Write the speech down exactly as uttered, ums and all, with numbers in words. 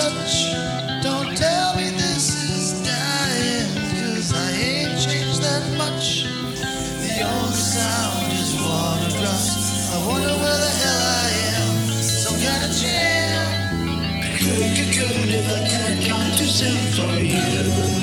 touch. Don't tell me this is dying, 'cause I ain't changed that much. The only sound is water drops. I wonder where the hell I am. Some kind of jam. Could, could, could, if I can't come to sing for you.